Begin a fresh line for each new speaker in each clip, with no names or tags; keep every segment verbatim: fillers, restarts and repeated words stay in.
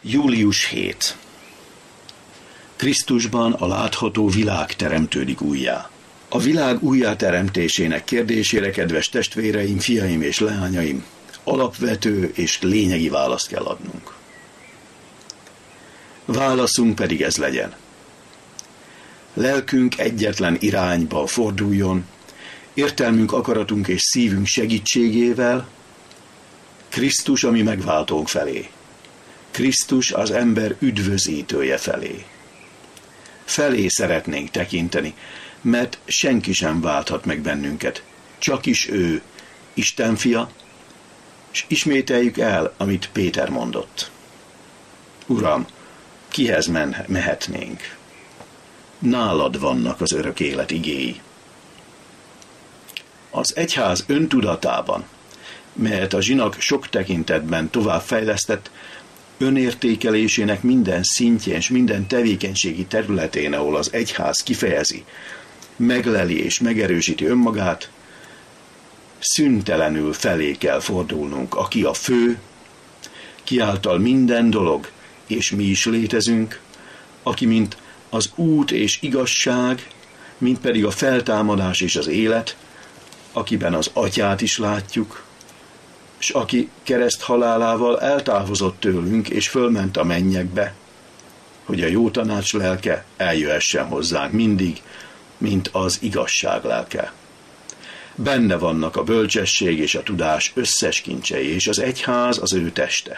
Július hét. Krisztusban a látható világ teremtődik újjá. A világ újjáteremtésének kérdésére, kedves testvéreim, fiaim és leányaim, alapvető és lényegi választ kell adnunk. Válaszunk pedig ez legyen. Lelkünk egyetlen irányba forduljon, értelmünk, akaratunk és szívünk segítségével Krisztus, ami megváltónk felé. Krisztus az ember üdvözítője felé. Felé szeretnénk tekinteni, mert senki sem válthat meg bennünket. Csak is ő, Isten fia, és ismételjük el, amit Péter mondott. Uram, kihez men- mehetnénk? Nálad vannak az örök élet igéi. Az egyház öntudatában, melyet a zsinak sok tekintetben továbbfejlesztett, önértékelésének minden szintjén és minden tevékenységi területén, ahol az egyház kifejezi, megleli és megerősíti önmagát, szüntelenül felé kell fordulnunk, aki a fő, ki által minden dolog, és mi is létezünk, aki mint az út és igazság, mint pedig a feltámadás és az élet, akiben az Atyát is látjuk, és aki kereszt halálával eltávozott tőlünk, és fölment a mennyekbe, hogy a jó tanács lelke eljöhessen hozzánk mindig, mint az igazság lelke. Benne vannak a bölcsesség és a tudás összes kincsei, és az egyház az ő teste.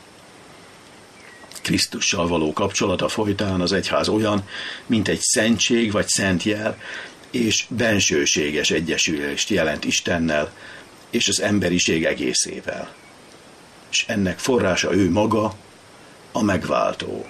Krisztussal való kapcsolata folytán az egyház olyan, mint egy szentség vagy szentjel, és bensőséges egyesülést jelent Istennel és az emberiség egészével. És ennek forrása ő maga, a megváltó.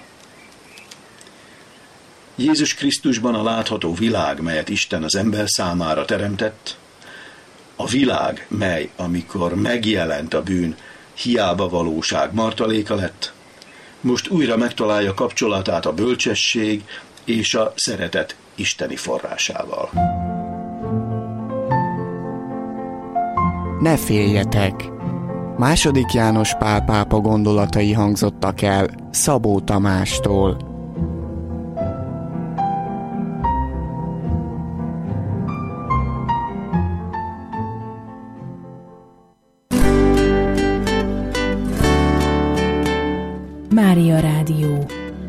Jézus Krisztusban a látható világ, melyet Isten az ember számára teremtett, a világ, mely, amikor megjelent a bűn, hiába valóság martaléka lett, most újra megtalálja kapcsolatát a bölcsesség és a szeretet isteni forrásával.
Ne féljetek! Második János Pál pápa gondolatai hangzottak el Szabó Tamástól.
Mária Rádió.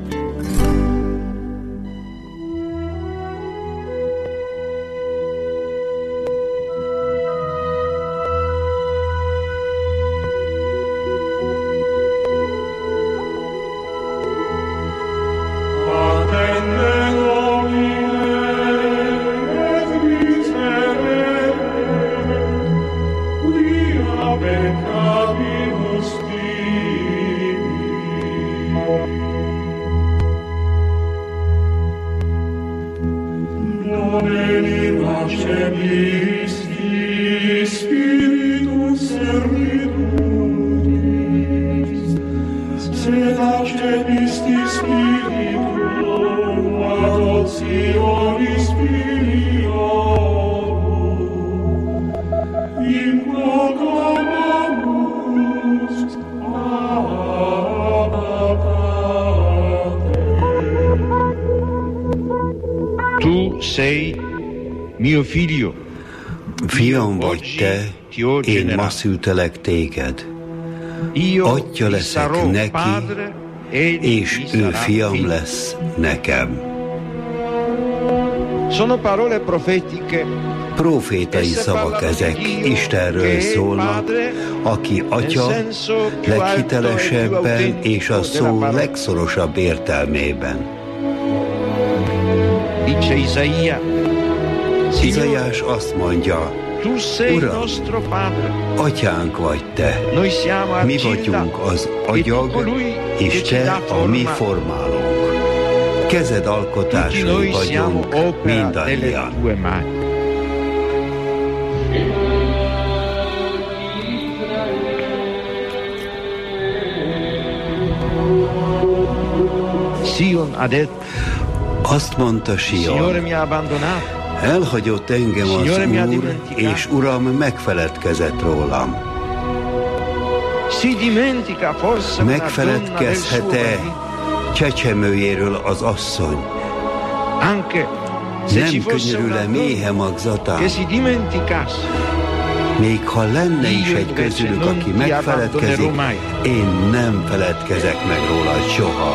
Fiam vagy te, én ma szültelek téged. Atya leszek neki, és ő fiam lesz nekem. Profétai szavak ezek, Istenről szólnak, aki Atya leghitelesebben és a szó legszorosabb értelmében. Izaiás azt mondja, Uram, Atyánk vagy te, mi vagyunk az agyag, és te a mi formálónk. Kezed alkotásai vagyunk mindannyian. Azt mondta Sion, elhagyott engem az Úr, és Uram megfeledkezett rólam. Megfeledkezhet-e csecsemőjéről az asszony? Nem könyörül-e méhe magzatán? Még ha lenne is egy közülük, aki megfeledkezik, én nem feledkezek meg róla soha.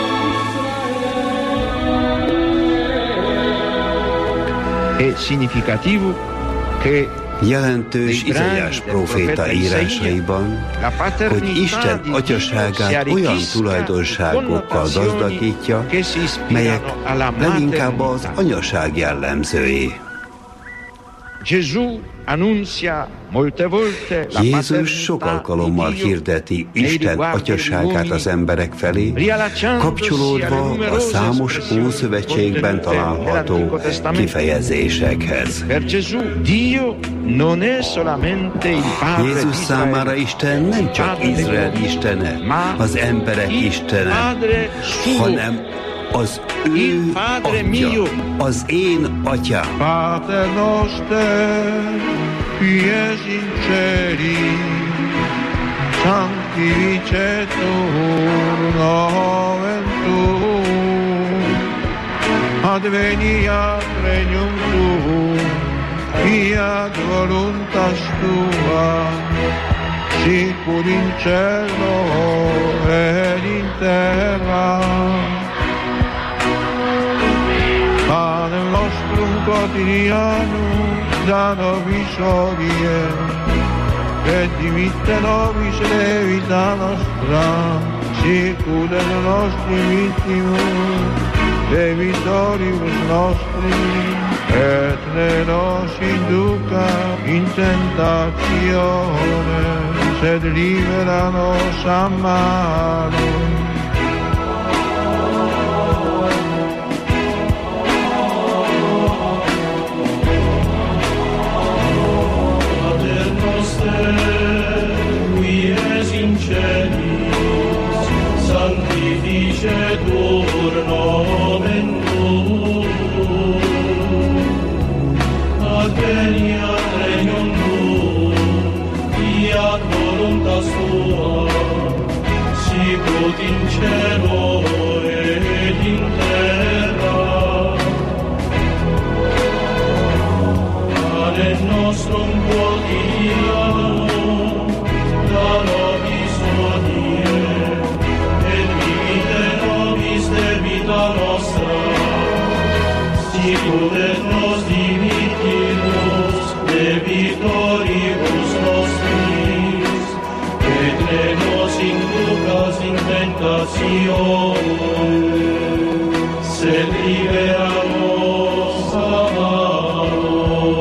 Jelentős Izaiás próféta írásaiban, hogy Isten atyaságát olyan tulajdonságokkal gazdagítja, melyek leginkább az anyaság jellemzői. Jézus sok alkalommal hirdeti Isten atyaságát az emberek felé, kapcsolódva a számos Ószövetségben található kifejezésekhez. Jézus számára Isten nem csak Izrael istene, az emberek istene, hanem az ő atya, az én atyám.
Pater noster, qui es in celi, sanctificetur nomen tuum, adveniat regnum tuum, fiat voluntas tua, sicur in cielo et in terra. Panem nostrum quotidianum da nobis hodie, et dimitte nobis levita nostra, sicur et nostri vittimus, debitoribus nostri, et ne nos induca in tentatione, sed libera nos a malo.
Sanctificetur nomen tuum, adveniat regnum tuum, fiat voluntas tua, sicut in cielo et in terra. Panem nostrum quotidianum da nobis hodie, debita nostra, sicur et nos dimittimus debitoribus nostris, et ne nos inducas in tentatione, sed libera nos a malo.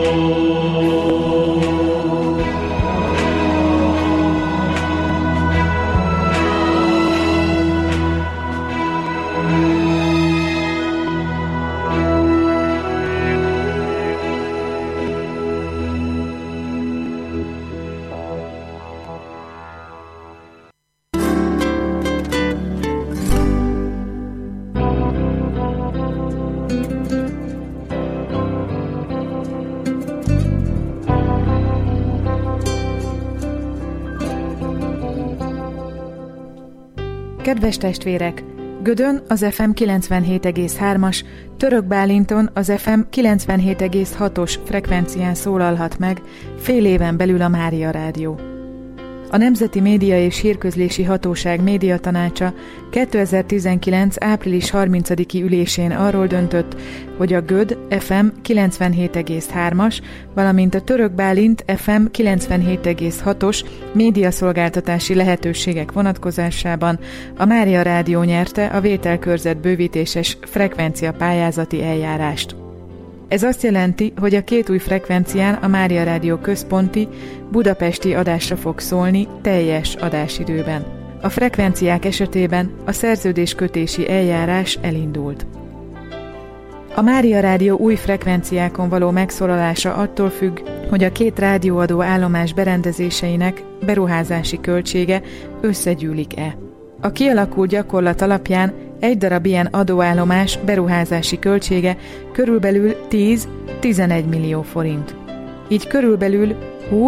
Kedves testvérek! Gödön az ef em kilencvenhét egész hármas, Törökbálinton az ef em kilencvenhét egész hatos frekvencián szólalhat meg fél éven belül a Mária Rádió. A Nemzeti Média és Hírközlési Hatóság médiatanácsa kétezer-tizenkilenc április harmincadiki ülésén arról döntött, hogy a Göd ef em kilencvenhét egész hármas, valamint a Törökbálint ef em kilencvenhét egész hatos médiaszolgáltatási lehetőségek vonatkozásában a Mária Rádió nyerte a vételkörzet bővítéses frekvencia pályázati eljárást. Ez azt jelenti, hogy a két új frekvencián a Mária Rádió központi, budapesti adásra fog szólni teljes adásidőben. A frekvenciák esetében a szerződéskötési eljárás elindult. A Mária Rádió új frekvenciákon való megszólalása attól függ, hogy a két rádióadó állomás berendezéseinek beruházási költsége összegyűlik-e. A kialakult gyakorlat alapján egy darab ilyen adóállomás beruházási költsége körülbelül tíz-tizenegy millió forint. Így körülbelül húsz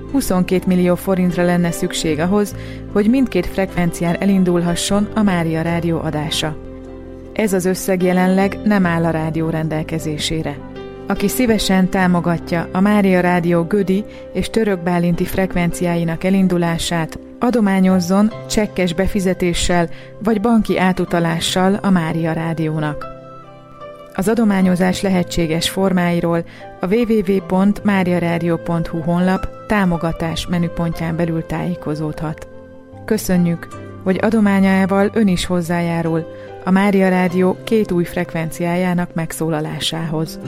huszonkét millió forintra lenne szükség ahhoz, hogy mindkét frekvencián elindulhasson a Mária Rádió adása. Ez az összeg jelenleg nem áll a rádió rendelkezésére. Aki szívesen támogatja a Mária Rádió gödi és törökbálinti frekvenciáinak elindulását, adományozzon csekkes befizetéssel vagy banki átutalással a Mária Rádiónak. Az adományozás lehetséges formáiról a double-u double-u double-u pont mariaradio pont hu honlap támogatás menüpontján belül tájékozódhat. Köszönjük, hogy adományával ön is hozzájárul a Mária Rádió két új frekvenciájának megszólalásához.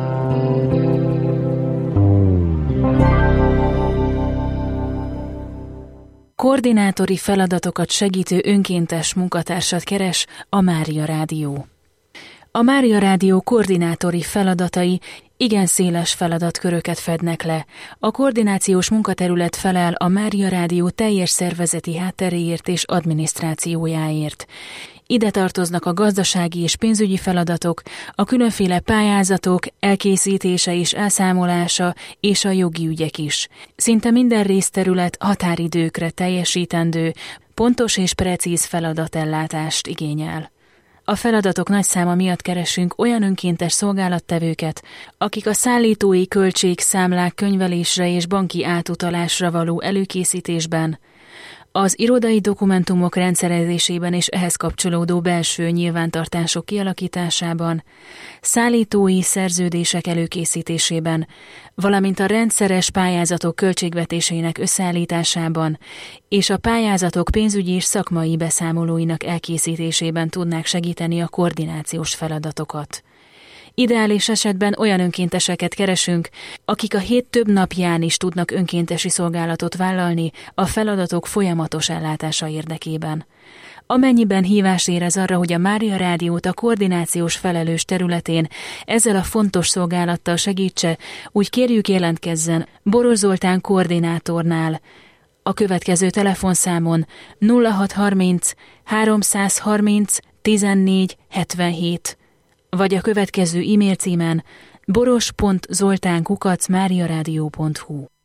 Koordinátori feladatokat segítő önkéntes munkatársat keres a Mária Rádió. A Mária Rádió koordinátori feladatai igen széles feladatköröket fednek le. A koordinációs munkaterület felel a Mária Rádió teljes szervezeti hátteréért és adminisztrációjáért. Ide tartoznak a gazdasági és pénzügyi feladatok, a különféle pályázatok elkészítése és elszámolása és a jogi ügyek is. Szinte minden részterület határidőkre teljesítendő, pontos és precíz feladatellátást igényel. A feladatok nagy száma miatt keresünk olyan önkéntes szolgálattevőket, akik a szállítói költségszámlák könyvelésre és banki átutalásra való előkészítésben, az irodai dokumentumok rendszerezésében és ehhez kapcsolódó belső nyilvántartások kialakításában, szállítói szerződések előkészítésében, valamint a rendszeres pályázatok költségvetésének összeállításában és a pályázatok pénzügyi és szakmai beszámolóinak elkészítésében tudnák segíteni a koordinációs feladatokat. Ideális esetben olyan önkénteseket keresünk, akik a hét több napján is tudnak önkéntesi szolgálatot vállalni a feladatok folyamatos ellátása érdekében. Amennyiben hívás érez arra, hogy a Mária Rádiót a koordinációs felelős területén ezzel a fontos szolgálattal segítse, úgy kérjük jelentkezzen Boros Zoltán koordinátornál a következő telefonszámon nulla hat harminc háromszázharminc tizennégy hetvenhét, vagy a következő e-mail címen boros pont zoltán kukac mariaradio pont hu.